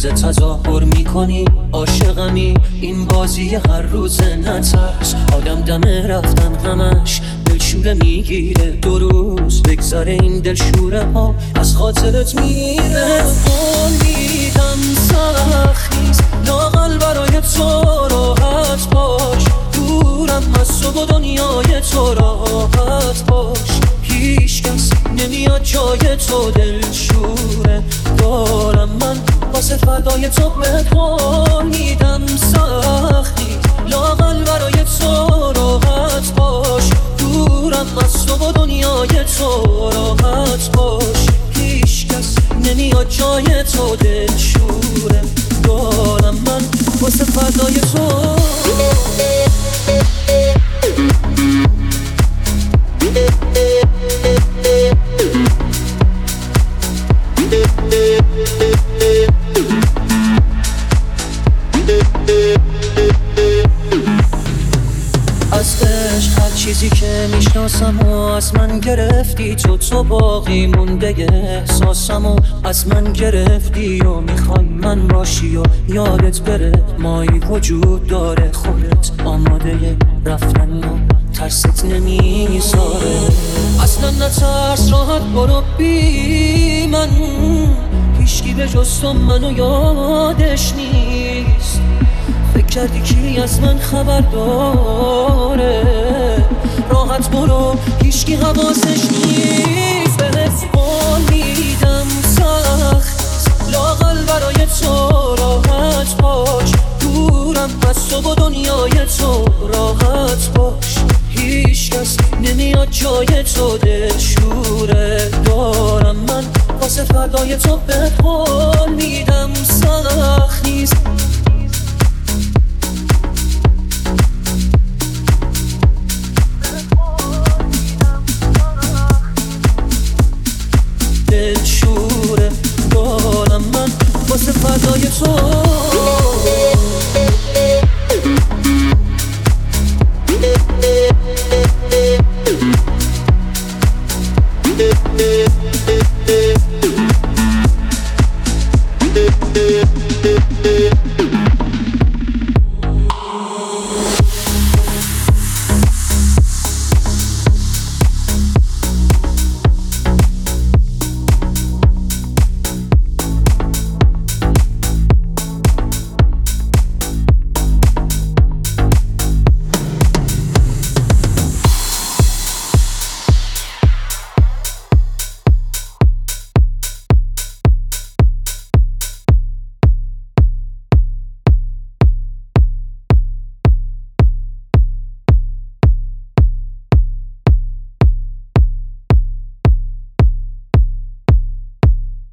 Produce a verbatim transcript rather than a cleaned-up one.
روز تظاهر میکنی عاشقمی، این بازی هر روز نترس. آدم دم رفتن غمش دلشوره میگیره، دو روز بگذاره این دلشوره ها از خاطرت میره. قول میدم سخت نیست لااقل برای تو راحت باش، دورم از تو و دنیای تو راحت باش. هیچ کس نمیاد جای تو دلشوره دارم من واسه فردای تو. بهت قول میدم سخت نیست لااقل برای تو راحت باش، دورم از تو و دنیای تو راحت باش. هیچ کس نمیاد جای تو دلشوره دارم من واسه فردای تو. از عشق هر چیزی که میشناسم و از من گرفتی تو، تو باقی مونده احساسم و از من گرفتی و میخوای من باشی و یادت بره مایی وجود داره. خودت آماده رفتن و ترست نمیذاره، اصلا نترس راحت برو بی من. هیچکی به جز تو منو یادش نیست، فکر کردی کی از من خبر داره؟ راحت برو هیچکی حواسش نیست. بهت قول میدم سخت لااقل برای تو راحت باش، دورم از تو و دنیای تو راحت باش. هیچ کس نمیاد جای تو دلشوره دارم من واسه فردای تو. بهت قول میدم سخت نیست